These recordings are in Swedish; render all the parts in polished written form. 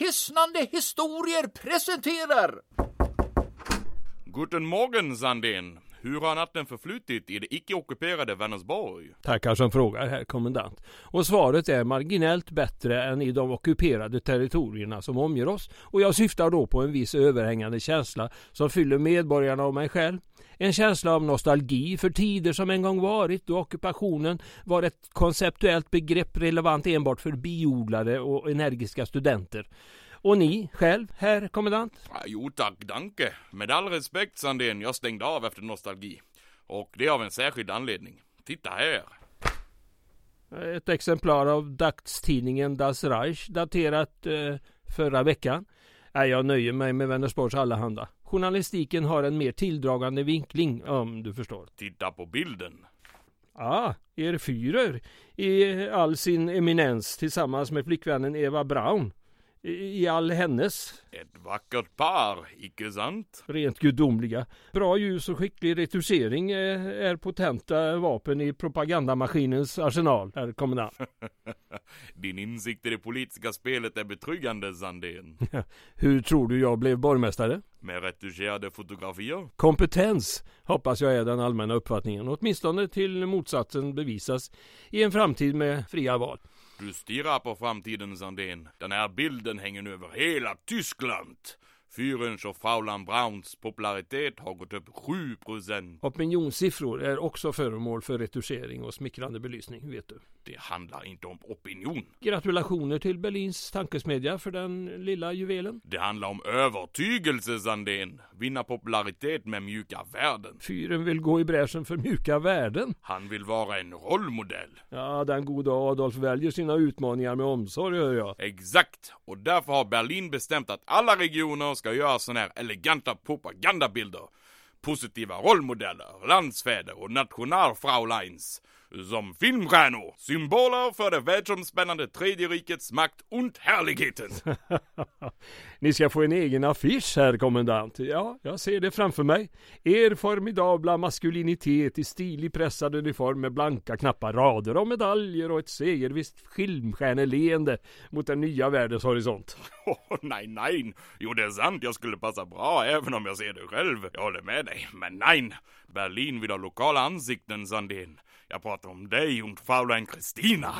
Hisnande historier presenterar. Guten Morgen, Sandén. Hur har natten förflutit i det icke-ockuperade Vänersborg? Tackar som frågar, herr kommandant. Och svaret är marginellt bättre än i de ockuperade territorierna som omger oss. Och jag syftar då på en viss överhängande känsla som fyller medborgarna och mig själv. En känsla av nostalgi för tider som en gång varit då ockupationen var ett konceptuellt begrepp relevant enbart för biodlare och energiska studenter. Och ni själv, herr kommandant? Jo tack, danke. Med all respekt, Sandén, jag stängde av efter nostalgi. Och det av en särskild anledning. Titta här. Ett exemplar av dagstidningen Das Reich daterat förra veckan. Jag nöjer mig med Vänersborgs allehanda. Journalistiken har en mer tilldragande vinkling, om du förstår. Titta på bilden. Er Führer i all sin eminens tillsammans med flickvännen Eva Braun. I all hennes. Ett vackert par, icke sant? Rent gudomliga. Bra ljus och skicklig retusering är potenta vapen i propagandamaskinens arsenal, herr kommandant. Din insikt i det politiska spelet är betryggande, Sandén. Hur tror du jag blev borgmästare? Med retuscherade fotografier? Kompetens, hoppas jag är den allmänna uppfattningen. Åtminstone till motsatsen bevisas i en framtid med fria val. Du stirrar på framtiden, Sandén. Den här bilden hänger nu över hela Tyskland. Führerns och Fraulein Brauns popularitet har gått upp 7%. Opinionssiffror är också föremål för retuschering och smickrande belysning, vet du. Det handlar inte om opinion. Gratulationer till Berlins tankesmedja för den lilla juvelen. Det handlar om övertygelse, Sandén. Vinna popularitet med mjuka värden. Führern vill gå i bräschen för mjuka värden. Han vill vara en rollmodell. Ja, den goda Adolf väljer sina utmaningar med omsorg, hör jag. Exakt. Och därför har Berlin bestämt att alla regioner ska göra såna här eleganta propagandabilder. Positiva rollmodeller, landsfäder och nationalfrauleins. Som filmstjärnor, symboler för det världsomspännande tredje rikets makt och härligheten. Ni ska få en egen affisch, herr kommandant. Ja, jag ser det framför mig. Er formidabla maskulinitet i stilig pressad uniform med blanka knappar, rader av medaljer och ett segervisst filmstjärneleende mot den nya världens horisont. Nej. Jo, det är sant, jag skulle passa bra även om jag ser det själv. Jag håller med dig, men nej. Berlin vill ha lokala ansikten, Sandén. Jag pratar om dig och Fraulein Kristina.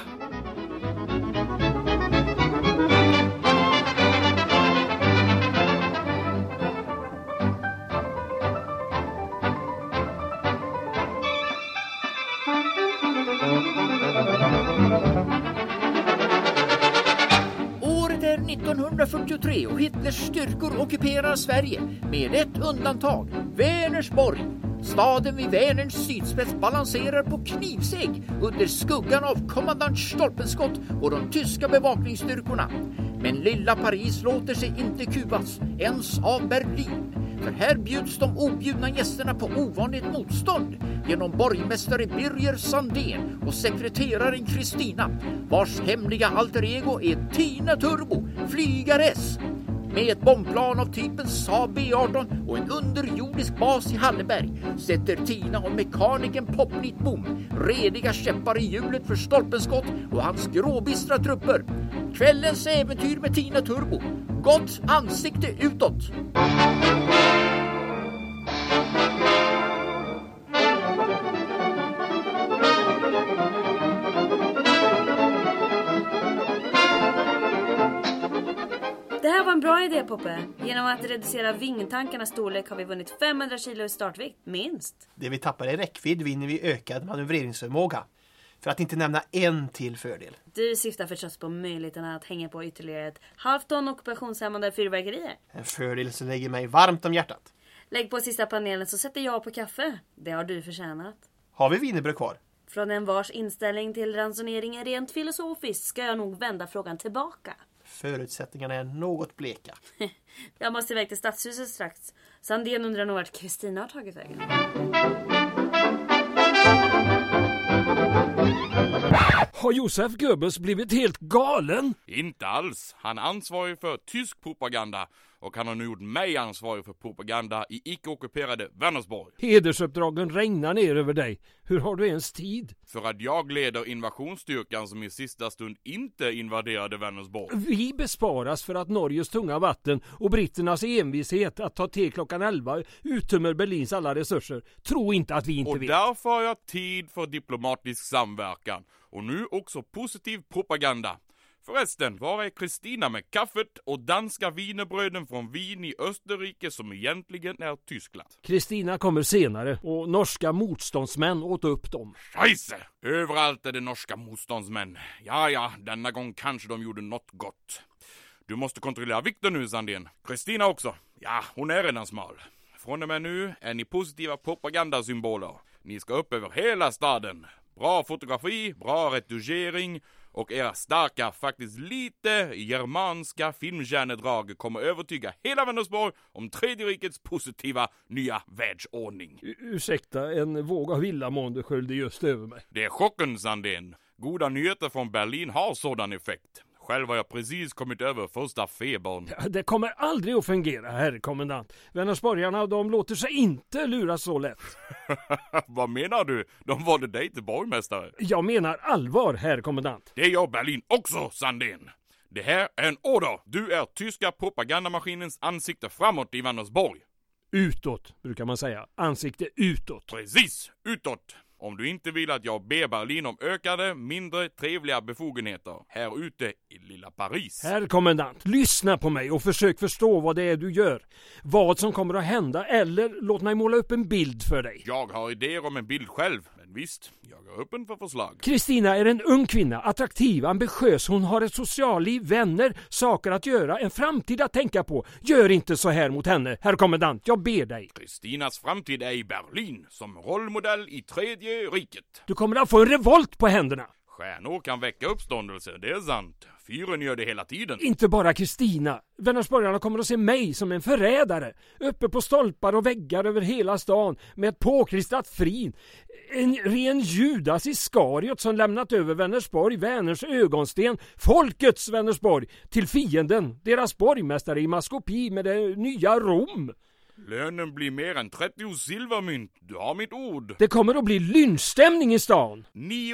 Året är 1943 och Hitlers styrkor ockuperar Sverige med ett undantag, Vänersborg. Staden vid Vänerns sydspets balanserar på knivsegg under skuggan av kommandant Stolpenskott och de tyska bevakningsstyrkorna. Men lilla Paris låter sig inte kuvas, ens av Berlin. För här bjuds de objudna gästerna på ovanligt motstånd genom borgmästare Birger Sandén och sekreteraren Kristina, vars hemliga alter ego är Tina Turbo, flygares. Med ett bombplan av typen Saab B-18 och en underjordisk bas i Halleberg sätter Tina och mekanikern Popnitbom rediga käppar i hjulet för Stolpenskott och hans gråbistra trupper. Kvällens äventyr med Tina Turbo. Gott ansikte utåt. Det här var en bra idé, Poppe. Genom att reducera vingtankarnas storlek har vi vunnit 500 kilo i startvikt, minst. Det vi tappar i räckvidd vinner vi ökad manövreringsförmåga. För att inte nämna en till fördel. Du syftar förstås på möjligheterna att hänga på ytterligare ett halvt ton ockupationshämmande fyrverkerier. En fördel som lägger mig varmt om hjärtat. Lägg på sista panelen så sätter jag på kaffe. Det har du förtjänat. Har vi wienerbröd kvar? Från en vars inställning till ransonering är rent filosofisk ska jag nog vända frågan tillbaka. Förutsättningarna är något bleka. Jag måste iväg till stadshuset strax. Sandén undrar nog vart Kristina har tagit vägen. Har Josef Goebbels blivit helt galen? Inte alls. Han ansvarar för tysk propaganda och han har nu gjort mig ansvarig för propaganda i icke-ockuperade Vänersborg. Hedersuppdragen regnar ner över dig. Hur har du ens tid? För att jag leder invasionsstyrkan som i sista stund inte invaderade Vänersborg. Vi besparas för att Norges tunga vatten och britternas envishet att ta till klockan 11 uttömmer Berlins alla resurser. Tro inte att vi inte vet. Och därför har jag tid för diplomatisk samverkan. Och nu också positiv propaganda. Förresten, var är Kristina med kaffet och danska wienerbröden från Wien i Österrike som egentligen är Tyskland? Kristina kommer senare och norska motståndsmän åt upp dem. Scheisse! Överallt är det norska motståndsmän. Ja, denna gång kanske de gjorde något gott. Du måste kontrollera vikten nu, Sandén. Kristina också. Ja, hon är redan smal. Från och med nu är ni positiva propagandasymboler. Ni ska upp över hela staden. Bra fotografi, bra retuschering och era starka, faktiskt lite germanska filmstjärnedrag kommer övertyga hela Vänersborg om Tredje rikets positiva nya världsordning. Ursäkta, en våg av illamående sköljde just över mig. Det är chocken, Sandén. Goda nyheter från Berlin har sådan effekt. Själv har jag precis kommit över första febern. Ja, det kommer aldrig att fungera, herr kommandant. Vänersborgarna, de låter sig inte luras så lätt. Vad menar du? De valde dig till borgmästare. Jag menar allvar, herr kommandant. Det gör Berlin också, Sandén. Det här är en order. Du är tyska propagandamaskinens ansikte framåt i Vänersborg. Utåt, brukar man säga. Ansikte utåt. Precis, utåt. Om du inte vill att jag ber Berlin om ökade, mindre trevliga befogenheter här ute i lilla Paris. Herr kommandant, lyssna på mig och försök förstå vad det är du gör. Vad som kommer att hända, eller låt mig måla upp en bild för dig. Jag har idéer om en bild själv, men visst, jag är öppen för förslag. Kristina är en ung kvinna, attraktiv, ambitiös. Hon har ett socialliv, vänner, saker att göra, en framtid att tänka på. Gör inte så här mot henne, herr kommandant, jag ber dig. Kristinas framtid är i Berlin, som rollmodell i Tredje riket. Du kommer att få en revolt på händerna. Stjärnor kan väcka uppståndelse, det är sant. Fyren gör det hela tiden. Inte bara Kristina. Vänersborgarna kommer att se mig som en förrädare. Uppe på stolpar och väggar över hela stan med ett påklistrat frin. En ren Judas Iskariot som lämnat över Vänersborg, Väners ögonsten, folkets Vänersborg, till fienden, deras borgmästare i maskopi med det nya Rom. Lönen blir mer än 30 silvermynt, du har mitt ord. Det kommer att bli lynchstämning i stan.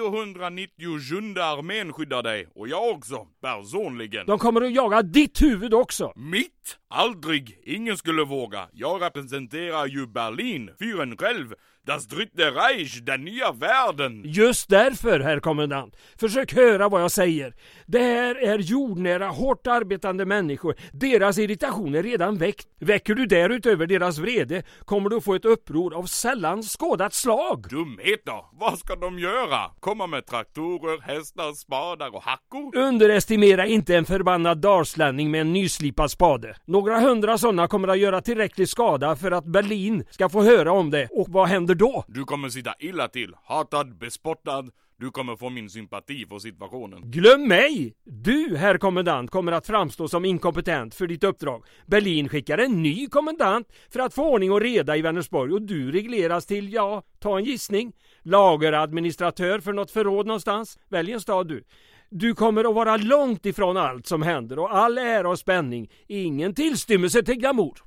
990 jundarmén skyddar dig, och jag också, personligen. De kommer att jaga ditt huvud också. Mitt? Aldrig, ingen skulle våga. Jag representerar ju Berlin, fyren själv. Das Dritte Reich, den nya världen. Just därför, herr kommandant. Försök höra vad jag säger. Det här är jordnära, hårt arbetande människor. Deras irritation är redan väckt. Väcker du därutöver deras vrede kommer du få ett uppror av sällan skådat slag. Dumheter, vad ska de göra? Komma med traktorer, hästar, spadar och hackor? Underestimera inte en förbannad dalslänning med en nyslipad spade. Några 100 sådana kommer att göra tillräcklig skada för att Berlin ska få höra om det. Och vad händer då? Du kommer sitta illa till, hatad, bespottad. Du kommer få min sympati för situationen. Glöm mig! Du, herr kommandant, kommer att framstå som inkompetent för ditt uppdrag. Berlin skickar en ny kommandant för att få ordning och reda i Vänersborg och du regleras till, ja, ta en gissning. Lageradministratör för något förråd någonstans. Välj en stad du. Du kommer att vara långt ifrån allt som händer och all ära och spänning. Ingen tillstymmelse till glamour.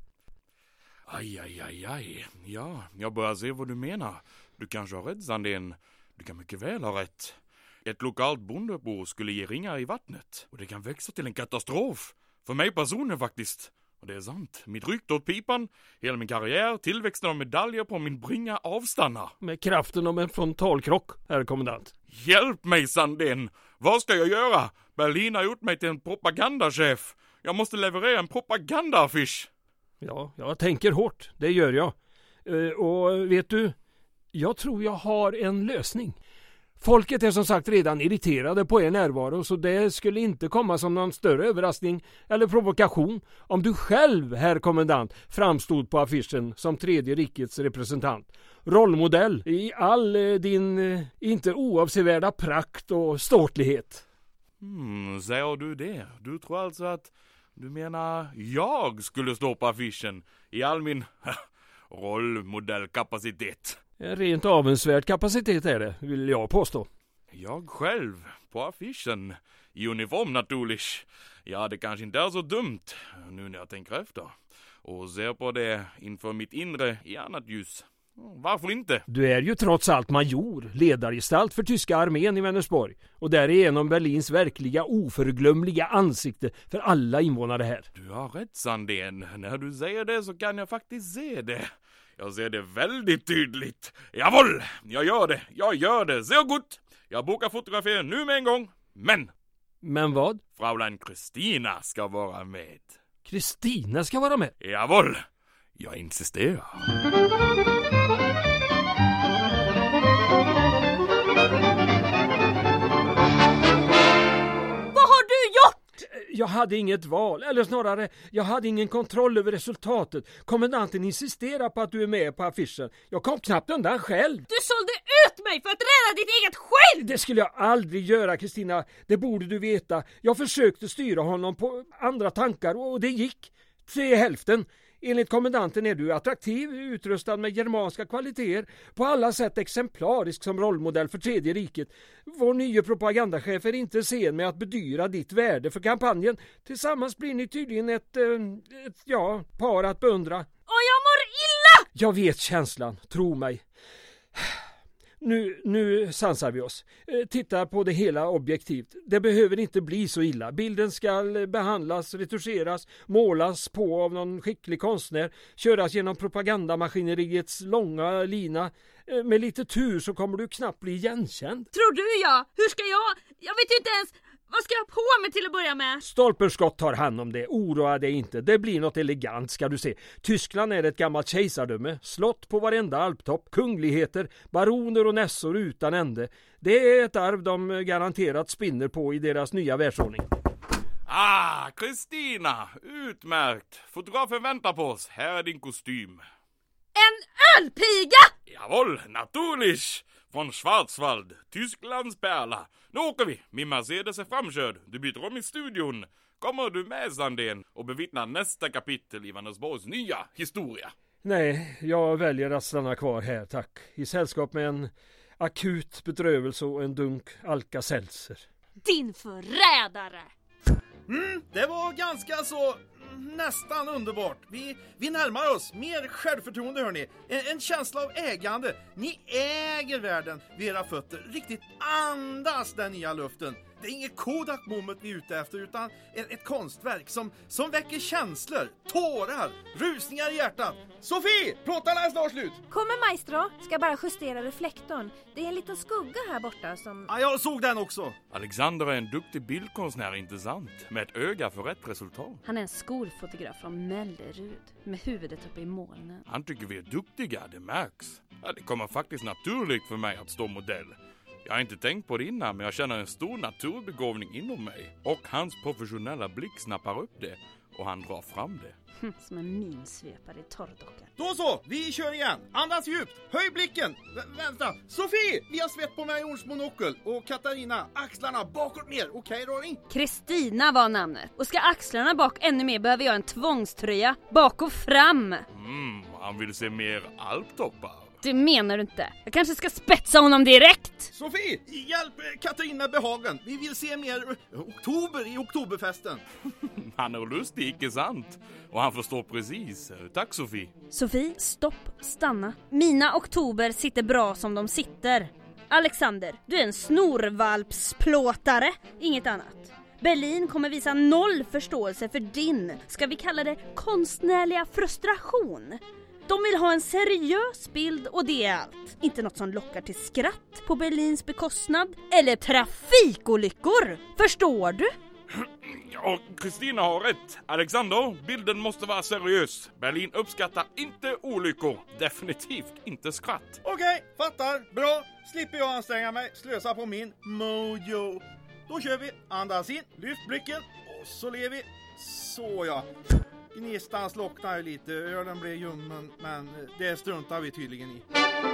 Aj. Ja, jag börjar se vad du menar. Du kanske har rätt, Sandén. Du kan mycket väl ha rätt. Ett lokalt bondebo skulle ge ringar i vattnet. Och det kan växa till en katastrof. För mig personligen faktiskt. Och det är sant. Mitt rykte åt pipan, hela min karriär, tillväxten av medaljer på min bringa avstannar. Med kraften av en frontalkrock, herr kommandant. Hjälp mig, Sandén! Vad ska jag göra? Berlin har gjort mig till en propagandachef. Jag måste leverera en propagandaaffisch. Ja, jag tänker hårt. Det gör jag. Och vet du, jag tror jag har en lösning. Folket är som sagt redan irriterade på er närvaro, så det skulle inte komma som någon större överraskning eller provokation om du själv, herr kommandant, framstod på affischen som Tredje rikets representant. Rollmodell i all din inte oavsevärda prakt och ståtlighet. Säger du det? Du tror alltså att du menar jag skulle stå på affischen i all min rollmodellkapacitet? Rent avundsvärd kapacitet är det, vill jag påstå. Jag själv på affischen, i uniform naturligt. Ja, det kanske inte är så dumt nu när jag tänker efter. Och ser på det inför mitt inre i annat ljus. Varför inte? Du är ju trots allt major, ledargestalt för tyska armén i Vänersborg. Och därigenom Berlins verkliga oförglömliga ansikte för alla invånare här. Du har rätt, Sandén. När du säger det så kan jag faktiskt se det. Jag ser det väldigt tydligt. Jawohl, jag gör det. Så gott. Jag bokar fotografier nu med en gång. Men vad? Fraulein Kristina ska vara med. Kristina ska vara med? Jawohl, jag insisterar. Vad har du gjort? Jag hade inget val, eller snarare, jag hade ingen kontroll över resultatet. Kommendanten insisterar på att du är med på affischen. Jag kom knappt undan själv. Du sålde ut mig för att rädda ditt eget skinn! Det skulle jag aldrig göra, Kristina. Det borde du veta. Jag försökte styra honom på andra tankar och det gick. Till hälften. Enligt kommendanten är du attraktiv, utrustad med germanska kvaliteter, på alla sätt exemplarisk som rollmodell för Tredje riket. Vår nya propagandachef är inte sen med att bedyra ditt värde för kampanjen. Tillsammans blir ni tydligen ett par att beundra. Och jag mår illa! Jag vet känslan, tro mig. Nu sansar vi oss. Titta på det hela objektivt. Det behöver inte bli så illa. Bilden ska behandlas, retuscheras, målas på av någon skicklig konstnär, köras genom propagandamaskineriets långa lina. Med lite tur så kommer du knappt bli igenkänd. Tror du ja? Hur ska jag vet ju inte ens. Vad ska jag ha på mig till att börja med? Stolperskott tar hand om det. Oroa dig inte. Det blir något elegant ska du se. Tyskland är ett gammalt kejsardöme. Slott på varenda alptopp. Kungligheter, baroner och nässor utan ände. Det är ett arv de garanterat spinner på i deras nya världsordning. Kristina! Utmärkt! Fotografen väntar på oss. Här är din kostym. En ölpiga! Jawohl, natürlich! Från Schwarzwald, Tysklands pärla. Nu åker vi. Min Mercedes är framkörd. Du byter om i studion. Kommer du med, Sandén, och bevittna nästa kapitel i Vänersborgs nya historia? Nej, jag väljer att stanna kvar här, tack. I sällskap med en akut bedrövelse och en dunk Alka-Seltzer. Din förrädare! Det var ganska så nästan underbart. Vi närmar oss. Mer självförtroende, hörni. En känsla av ägande. Ni äger världen vid era fötter. Riktigt andas den nya luften. Det är inget Kodak moment vi är ute efter, utan ett konstverk som väcker känslor, tårar, rusningar i hjärtat. Sofie, plåtarna är snart slut. Kommer maestro, ska bara justera reflektorn. Det är en liten skugga här borta som... Ja, jag såg den också. Alexander är en duktig bildkonstnär, inte sant? Med ett öga för rätt resultat. Han är en skolfotograf från Mellerud med huvudet uppe i molnen. Han tycker vi är duktiga, det märks. Ja, det kommer faktiskt naturligt för mig att stå modell. Jag har inte tänkt på det innan, men jag känner en stor naturbegåvning inom mig. Och hans professionella blick snappar upp det. Och han drar fram det. Som en minsvepare i torrdockan. Då så, vi kör igen. Andas djupt, höj blicken. Vänta, Sofie, vi har svett på Majorns monokel. Och Katarina, axlarna bakåt ner. Okej, Rory? Kristina var namnet. Och ska axlarna bak ännu mer behöver jag en tvångströja. Bak och fram. Han vill se mer alptoppar. Det menar du inte. Jag kanske ska spetsa honom direkt. Sofie, hjälp Katarina behagen. Vi vill se mer oktober i oktoberfesten. Han är lustig, icke sant? Och han förstår precis. Tack, Sofie. Sofie, stopp, stanna. Mina oktober sitter bra som de sitter. Alexander, du är en snorvalpsplåtare. Inget annat. Berlin kommer visa noll förståelse för din, ska vi kalla det, konstnärliga frustration. De vill ha en seriös bild och det är allt. Inte något som lockar till skratt på Berlins bekostnad eller trafikolyckor. Förstår du? Ja, Kristina har rätt. Alexander, bilden måste vara seriös. Berlin uppskattar inte olyckor. Definitivt inte skratt. Okej, fattar. Bra. Slipper jag anstränga mig. Slösa på min mojo. Då kör vi. Andas in. Lyft blicken. Och så ler vi. Så ja. Gnistan slocknar ju lite. Ölen blev ljummen. Men det struntar vi tydligen i.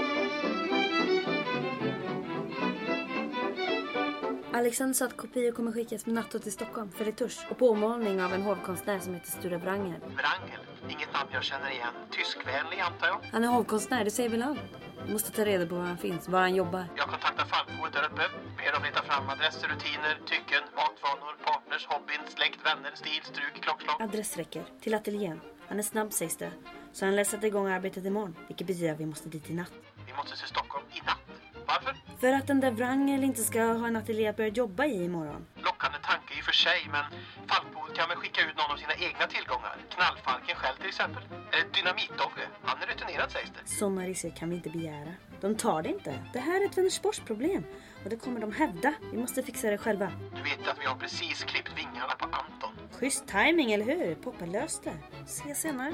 Alexander sa att kopior kommer skickas med natto till Stockholm för retusch och påmålning av en hovkonstnär som heter Sture Wrangel. Wrangel? Inget namn jag känner igen. Tyskvänlig antar jag? Han är hovkonstnär, det säger väl allt. Vi måste ta reda på var han finns, var han jobbar. Jag kontaktar Fallboet där uppe. Ber dem leta fram adresser, rutiner, tycken, matvanor, partners, hobbyn, släkt, vänner, stil, struk, klockslag. Adress räcker. Till ateljén. Han är snabb sägs det. Så han lär sätta igång arbetet imorgon. Vilket betyder att vi måste dit i natt. Vi måste se Stockholm i natt. Varför? För att den där Wrangel inte ska ha en ateljé att börja jobba i imorgon. Lockande tanke i och för sig, men Fallboet kan väl skicka ut någon av sina egna tillgångar. Knallfalken själv till exempel. Eller Dynamitdogge. Han är rutinerad sägs det. Sådana risker kan vi inte begära. De tar det inte. Det här är ett Vänersborgsproblem. Och det kommer de hävda. Vi måste fixa det själva. Du vet att vi har precis klippt vingarna på Anton. Schysst timing, eller hur? Poppa löst det. Se senare.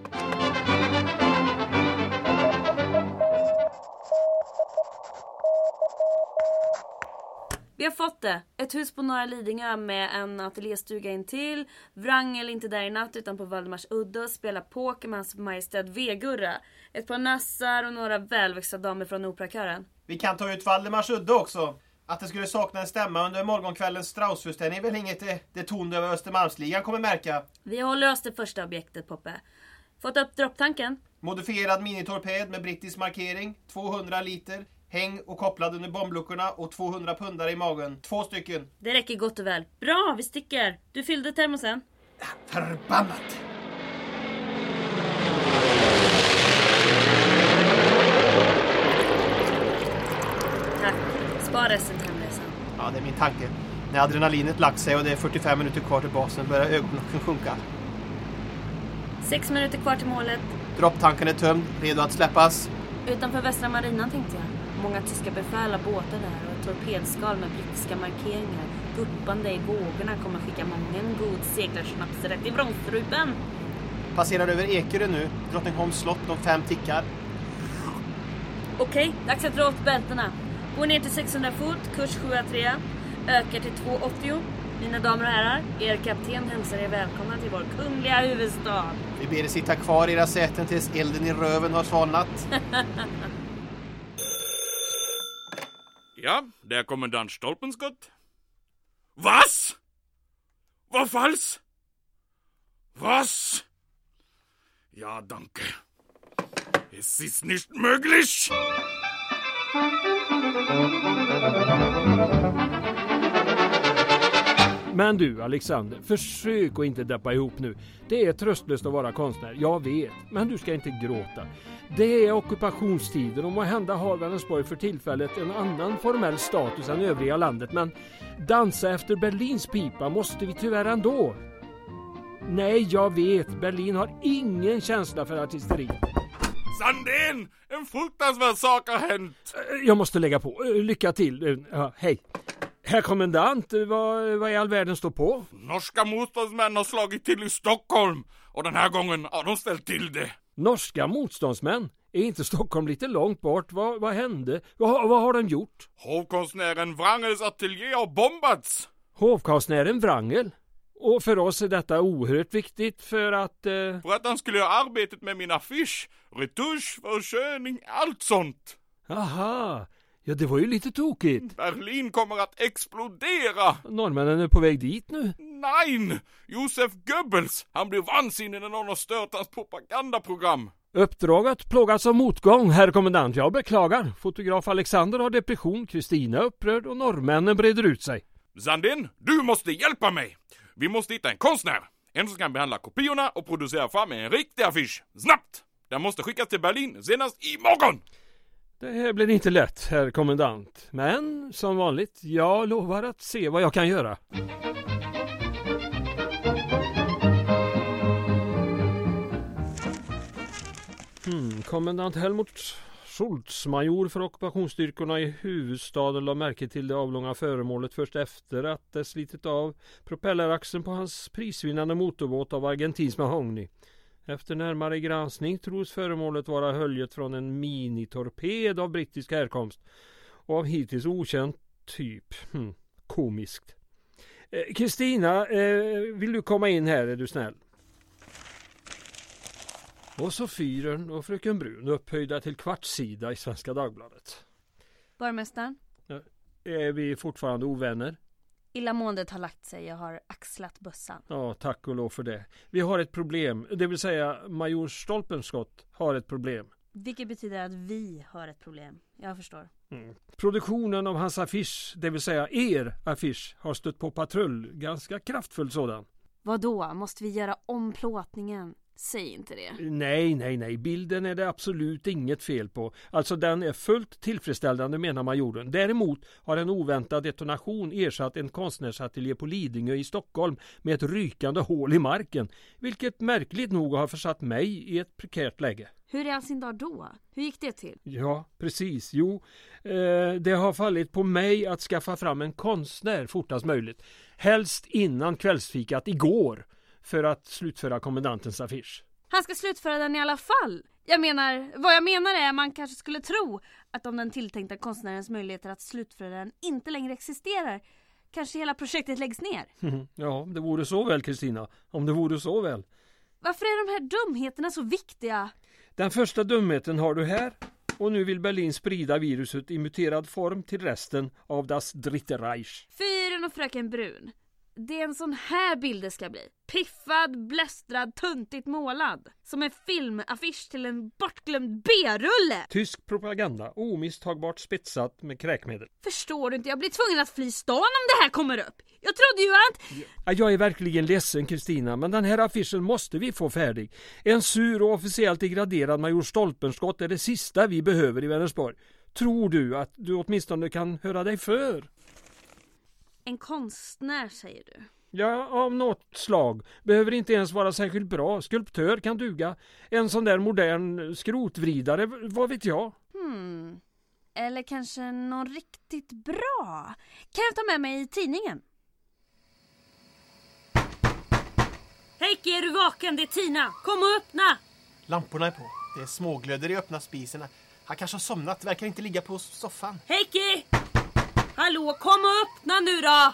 Vi har fått det. Ett hus på Norra Lidingö med en ateljéstuga in till. Wrangel inte där i natt utan på Valdemars udde och spelar poker med hans majestät Vegurra. Ett par nassar och några välväxta damer från operakören. Vi kan ta ut Valdemars udde också. Att det skulle sakna en stämma under morgonkvällens Straussföreställning är väl inget det tondöva Östermalmsligan kommer märka. Vi håller oss till första objektet, Poppe. Fått upp dropptanken? Modifierad minitorped med brittisk markering, 200 liter, häng och kopplad under bombluckorna och 200 pundare i magen. 2 stycken. Det räcker gott och väl. Bra, vi sticker. Du fyllde termosen. Förbannat! Tack. Spar resten till hemresan. Ja, det är min tanke. När adrenalinet lagt sig och det är 45 minuter kvar till basen börjar ögonlocken sjunka. 6 minuter kvar till målet. Dropptanken är tömd, redo att släppas. Utanför västra marinan tänkte jag. Många tyska befäl har båtar där och ett torpedskal med brittiska markeringar. Guppande i vågorna kommer skicka många god seglarsnaps rätt i bromsstrupen. Passerar över Ekerö nu. Drottningholms slott, de 5 tickar. Okej, dags att dra åt bältena. Går ner till 600 fot, kurs 7-3. Ökar till 280. Mina damer och herrar, er kapten hälsar er välkomna till vår kungliga huvudstad. Vi ber er sitta kvar i era säten tills elden i röven har svalnat. Ja, det är kommandant Stolpenskott. Was? War falsch? Was? Ja, danke. Es ist nicht möglich. Men du Alexander, försök att inte deppa ihop nu. Det är tröstlöst att vara konstnär, jag vet. Men du ska inte gråta. Det är ockupationstider och måhända har Vänersborg för tillfället en annan formell status än övriga landet. Men dansa efter Berlins pipa måste vi tyvärr ändå. Nej, jag vet. Berlin har ingen känsla för artisteri. Sandén! En fruktansvärd sak har hänt. Jag måste lägga på. Lycka till. Ja, hej. Herr kommandant, vad i all världen står på? Norska motståndsmän har slagit till i Stockholm. Och den här gången har de ställt till det. Norska motståndsmän? Är inte Stockholm lite långt bort? Vad hände? Vad har de gjort? Hovkonstnären Wrangels ateljé har bombats. Hovkonstnären Wrangel? Och för oss är detta oerhört viktigt för att... För att han skulle göra arbetet med min affisch, retusch, försköning, allt sånt. Aha, ja det var ju lite tokigt. Berlin kommer att explodera. Norrmännen är på väg dit nu. Nej, Josef Goebbels, han blev vansinnig när någon har stört hans propagandaprogram. Uppdraget plågas av motgång, herr kommandant. Jag beklagar. Fotograf Alexander har depression, Kristina upprörd och norrmännen breder ut sig. Sandin, du måste hjälpa mig. Vi måste hitta en konstnär. En som kan behandla kopiorna och producera fram en riktig affisch. Snabbt! Den måste skickas till Berlin senast imorgon! Det här blir inte lätt, herr kommandant. Men, som vanligt, jag lovar att se vad jag kan göra. Kommandant Helmut Schultz, major för ockupationsstyrkorna i huvudstaden, la märke till det avlånga föremålet först efter att det slitit av propelleraxeln på hans prisvinnande motorbåt av argentinsk mahogny. Efter närmare granskning tros föremålet vara höljet från en minitorped av brittisk härkomst och av hittills okänd typ. Komiskt. Kristina, vill du komma in här, är du snäll? Och så Fyren och fröken Brun upphöjda till kvartssida i Svenska Dagbladet. Borgmästaren? Är vi fortfarande ovänner? Illamåendet har lagt sig, jag har axlat bössan. Ja, tack och lov för det. Vi har ett problem, det vill säga major Stolpenskott har ett problem. Vilket betyder att vi har ett problem. Jag förstår. Produktionen av hans affisch, det vill säga er affisch, har stött på patrull. Ganska kraftfull sådan. Vadå? Måste vi göra om plåtningen? Säg inte det. Nej. Bilden är det absolut inget fel på. Alltså den är fullt tillfredsställande, menar majoren. Däremot har en oväntad detonation ersatt en konstnärsateljé på Lidingö i Stockholm med ett rykande hål i marken. Vilket märkligt nog har försatt mig i ett prekärt läge. Hur är all sin dag då? Hur gick det till? Ja, precis. Det har fallit på mig att skaffa fram en konstnär fortast möjligt. Helst innan kvällsfikat igår. För att slutföra kommendantens affisch. Han ska slutföra den i alla fall. Vad jag menar är att man kanske skulle tro att om den tilltänkta konstnärens möjligheter att slutföra den inte längre existerar, kanske hela projektet läggs ner. Ja, det vore så väl, Kristina. Om det vore så väl. Varför är de här dumheterna så viktiga? Den första dumheten har du här. Och nu vill Berlin sprida viruset i muterad form till resten av das Dritte Reich. Fyren och fröken Brun. Det är en sån här bild det ska bli. Piffad, blästrad, tuntigt målad. Som en filmaffisch till en bortglömd B-rulle. Tysk propaganda, omisstagbart spetsat med kräkmedel. Förstår du inte? Jag blir tvungen att fly stan om det här kommer upp. Jag trodde ju att... Jag är verkligen ledsen, Kristina, men den här affischen måste vi få färdig. En sur och officiellt degraderad major Stolpenskott är det sista vi behöver i Vänersborg. Tror du att du åtminstone kan höra dig för? En konstnär, säger du? Ja, av något slag. Behöver inte ens vara särskilt bra. Skulptör kan duga. En sån där modern skrotvridare, vad vet jag? Eller kanske någon riktigt bra. Kan jag ta med mig i tidningen? Heike, är du vaken? Det är Tina. Kom och öppna! Lamporna är på. Det är småglöder i öppna spisen. Han kanske har somnat. Verkar inte ligga på soffan. Heike! Hallå, kom och öppna nu då!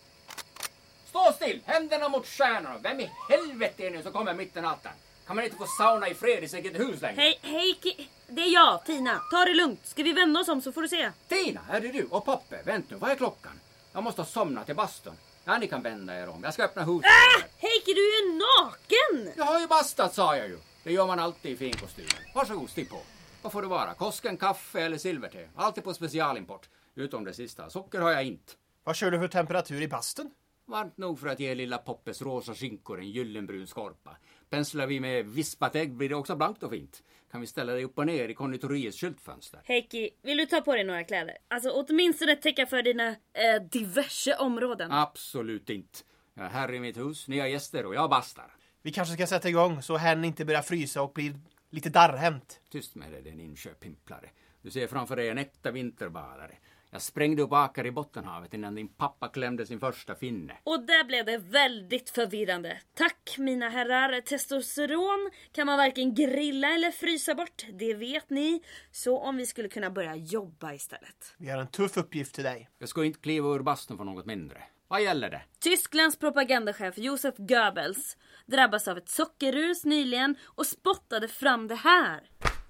Stå still, händerna mot stjärnorna. Vem i helvete är ni som kommer mitt i natten? Kan man inte få sauna i fred i sitt hus längre? Hej, det är jag, Tina. Ta det lugnt. Ska vi vända oss om så får du se. Tina, är det du? Och Poppe, vänt nu, vad är klockan? Jag måste ha somnat i bastun. Ja, ni kan vända er om. Jag ska öppna huset. Heike, du är naken! Jag har ju bastat, sa jag ju. Det gör man alltid i finkostymen. Varsågod, stig på. Vad får det vara? Kosken, kaffe eller silverte? Alltid på specialimport. Utom det sista. Socker har jag inte. Vad kör du för temperatur i bastun? Varmt nog för att ge lilla Poppes rosa skinkor en gyllenbrun skorpa. Penslar vi med vispat ägg blir det också blankt och fint. Kan vi ställa det upp och ner i konditoriets skyltfönster. Heikki, vill du ta på dig några kläder? Alltså åtminstone täcka för dina diverse områden. Absolut inte. Jag är här i mitt hus, ni har gäster och jag bastar. Vi kanske ska sätta igång så hen inte börjar frysa och blir lite darrhämt. Tyst med dig, din inköpimplare. Du ser framför dig en äkta vinterbadare. Jag sprängde upp akar i Bottenhavet innan din pappa klämde sin första finne. Och där blev det väldigt förvirrande. Tack mina herrar, testosteron kan man varken grilla eller frysa bort. Det vet ni. Så om vi skulle kunna börja jobba istället. Vi har en tuff uppgift till dig. Jag ska inte kliva ur bastun för något mindre. Vad gäller det? Tysklands propagandachef Josef Goebbels drabbas av ett sockerrus nyligen och spottade fram det här.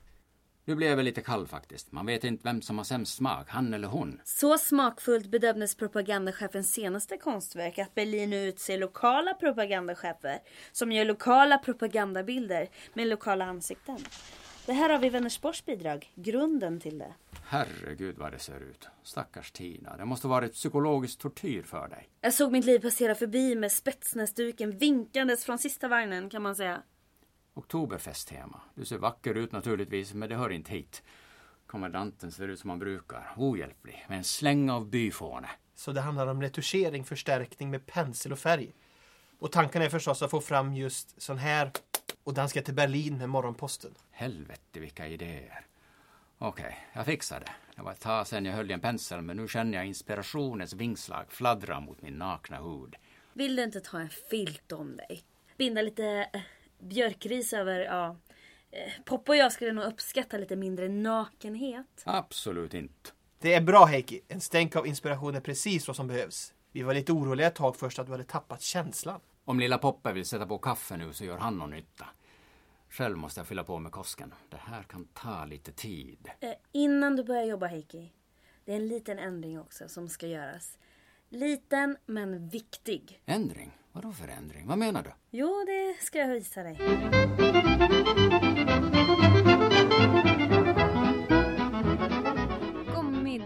Nu blev jag väl lite kall faktiskt. Man vet inte vem som har sämst smak, han eller hon. Så smakfullt bedömdes propagandachefens senaste konstverk att Berlin nu utser lokala propagandachefer som gör lokala propagandabilder med lokala ansikten. Det här har vi Vänersborgs bidrag, grunden till det. Herregud vad det ser ut. Stackars Tina, det måste vara ett psykologiskt tortyr för dig. Jag såg mitt liv passera förbi med spetsnäsduken vinkandes från sista vagnen kan man säga. Oktoberfesttema. Du ser vacker ut naturligtvis, men det hör inte hit. Kommandanten ser ut som han brukar. Ohjälplig, med en släng av byfåne. Så det handlar om retuschering, förstärkning med pensel och färg. Och tanken är förstås att få fram just sån här. Och den ska till Berlin med morgonposten. Helvete vilka idéer. Okej, jag fixar det. Det var ett tag sedan jag höll i en pensel, men nu känner jag inspirationens vingslag fladdra mot min nakna hud. Vill du inte ta en filt om dig? Binda lite björkris över, Poppa och jag skulle nog uppskatta lite mindre nakenhet. Absolut inte. Det är bra Heikki. En stänk av inspiration är precis vad som behövs. Vi var lite oroliga ett tag först att du hade tappat känslan. Om lilla Poppe vill sätta på kaffe nu så gör han någon nytta. Själv måste jag fylla på med kosken. Det här kan ta lite tid. Innan du börjar jobba Heikki. Det är en liten ändring också som ska göras. Liten men viktig. Ändring? Vadå för ändring? Vad menar du? Jo, det ska jag visa dig.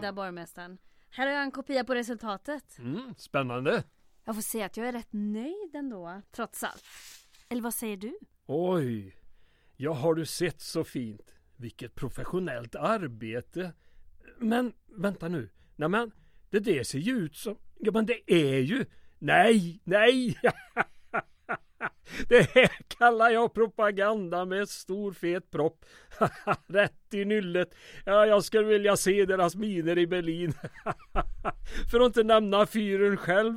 eftermiddag, borgmästaren. Här har jag en kopia på resultatet. Spännande. Jag får säga att jag är rätt nöjd ändå, trots allt. Eller vad säger du? Oj, ja, har du sett så fint? Vilket professionellt arbete. Men vänta nu. Nej, men det ser ju ut som... Ja, men det är ju... Nej! Det här kallar jag propaganda med stor fet propp. Rätt i nyllet. Ja, jag skulle vilja se deras miner i Berlin. För att inte nämna fyren själv.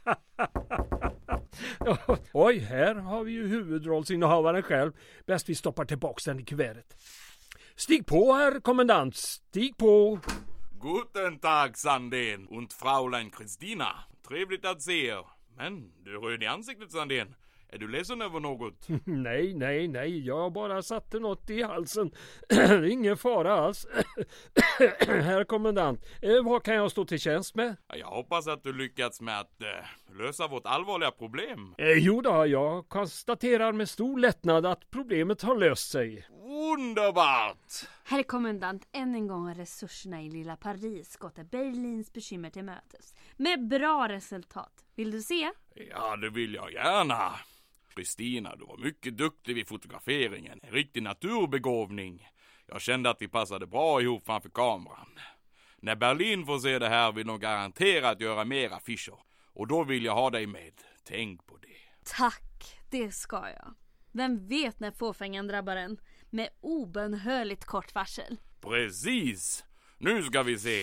Oj, här har vi ju huvudrollsinnehavaren själv. Bäst vi stoppar tillbaks den i kuvertet. Stig på, herr kommandant. Stig på. Guten Tag, Sandén und Fräulein Kristina. Trevligt att se er. Men du är röd i ansiktet, Sandén. Är du ledsen över något? Nej. Jag bara satte något i halsen. Ingen fara alls. Herr kommandant, vad kan jag stå till tjänst med? Jag hoppas att du lyckats med att lösa vårt allvarliga problem. Jo då, jag konstaterar med stor lättnad att problemet har löst sig. Wunderbart! Herr kommandant, än en gång har resurserna i lilla Paris gått Berlins bekymmer till mötes. Med bra resultat. Vill du se? Ja, det vill jag gärna. Kristina, du var mycket duktig vid fotograferingen. En riktig naturbegåvning. Jag kände att vi passade bra ihop framför kameran. När Berlin får se det här vill de garanterat göra mer affischer. Och då vill jag ha dig med. Tänk på det. Tack, det ska jag. Vem vet när fåfängan drabbar en? Med obönhörligt kort varsel. Precis. Nu ska vi se.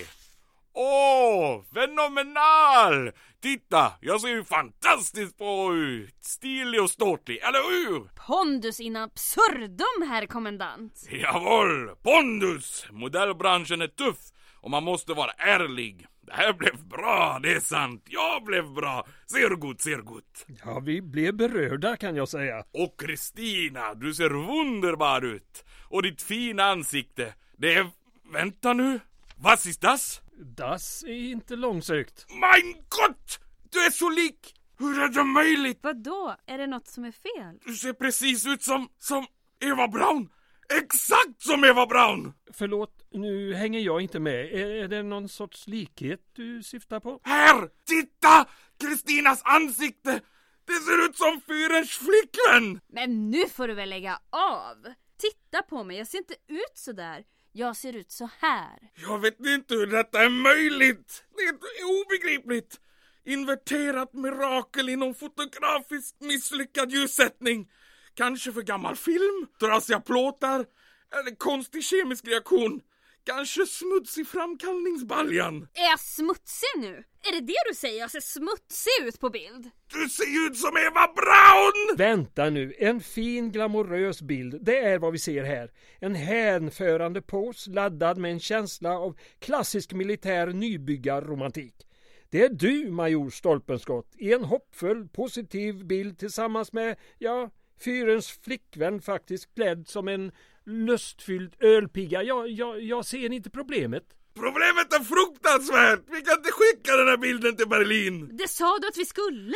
Åh, fenomenal! Titta, jag ser ju fantastiskt bra ut. Stilig och ståtlig, eller hur? Pondus in absurdum, herr kommandant. Jawohl, pondus. Modellbranschen är tuff och man måste vara ärlig. Det här blev bra, det är sant. Jag blev bra. Ser gott. Ja, vi blev berörda kan jag säga. Och Kristina, du ser wunderbar ut. Och ditt fina ansikte. Det är... Vänta nu. Was ist das? Das är inte långsökt. Mein Gott! Du är så lik! Hur är det möjligt? Vadå? Är det något som är fel? Du ser precis ut som Eva Braun. Exakt som Eva Braun! Förlåt, nu hänger jag inte med. Är det någon sorts likhet du syftar på? Här! Titta! Kristinas ansikte! Det ser ut som fyrens flickvän! Men nu får du väl lägga av! Titta på mig, jag ser inte ut så där. Jag ser ut så här. Jag vet inte hur detta är möjligt. Det är obegripligt. Inverterat mirakel inom fotografiskt misslyckad ljussättning. Kanske för gammal film, trasiga plåtar eller konstig kemisk reaktion. Kanske smutsig framkallningsbaljan. Är jag smutsig nu? Är det det du säger? Jag ser smutsig ut på bild. Du ser ut som Eva Braun! Vänta nu, en fin glamorös bild. Det är vad vi ser här. En hänförande pose laddad med en känsla av klassisk militär nybyggarromantik. Det är du, major Stolpenskott, i en hoppfull, positiv bild tillsammans med, fyrens flickvän faktiskt klädd som en lustfylld ölpigga. Jag ser inte problemet. Problemet är fruktansvärt. Vi kan inte skicka den här bilden till Berlin. Det sa du att vi skulle.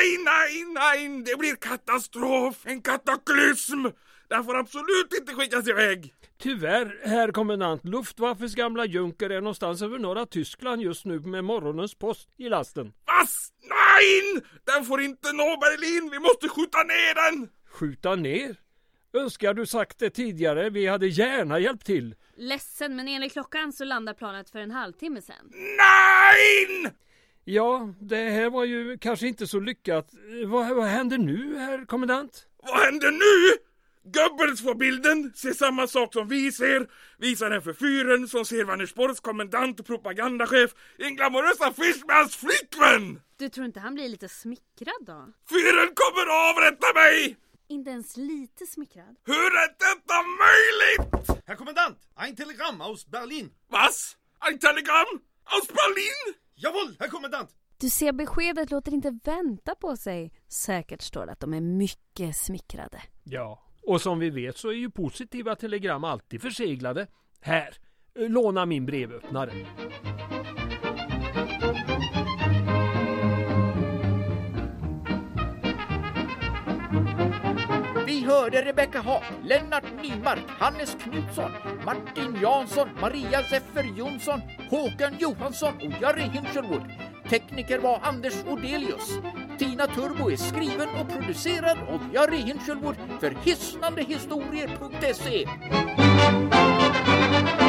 Nej. Det blir katastrof. En kataklysm. Den får absolut inte skickas iväg. Tyvärr, herr kommandant, Luftwaffes gamla junker är någonstans över norra Tyskland just nu med morgonens post i lasten. Vad? Nej! Den får inte nå Berlin. Vi måste skjuta ner den. Skjuta ner? Önskar du sagt det tidigare? Vi hade gärna hjälpt till. Ledsen, men enligt klockan så landar planet för en halvtimme sedan. Nej! Ja, det här var ju kanske inte så lyckat. Vad händer nu, herr kommandant? Vad händer nu? Goebbels får bilden, ser samma sak som vi ser, visar den för fyren som ser Vänersborgs kommandant och propagandachef i en glamorös affisch med hans flickvän. Du tror inte han blir lite smickrad då? Fyren kommer avrätta mig! Inte ens lite smickrad. Hur är detta möjligt? Herr kommandant, ein Telegramm aus Berlin. Was? Ein Telegramm aus Berlin? Jawohl, herr kommandant. Du ser, beskedet låter inte vänta på sig. Säkert står det att de är mycket smickrade. Ja, och som vi vet så är ju positiva telegram alltid förseglade. Här, låna min brevöppnare. Vi hörde Rebecca Haag, Lennart Nymark, Hannes Knutsson, Martin Jansson, Maria Zeffer Jonsson, Håkan Johansson och Jari Hinshelwood. Tekniker var Anders Odelius. Tina Turbo är skriven och producerad av Jari Hinshelwood för hisnandehistorier.se.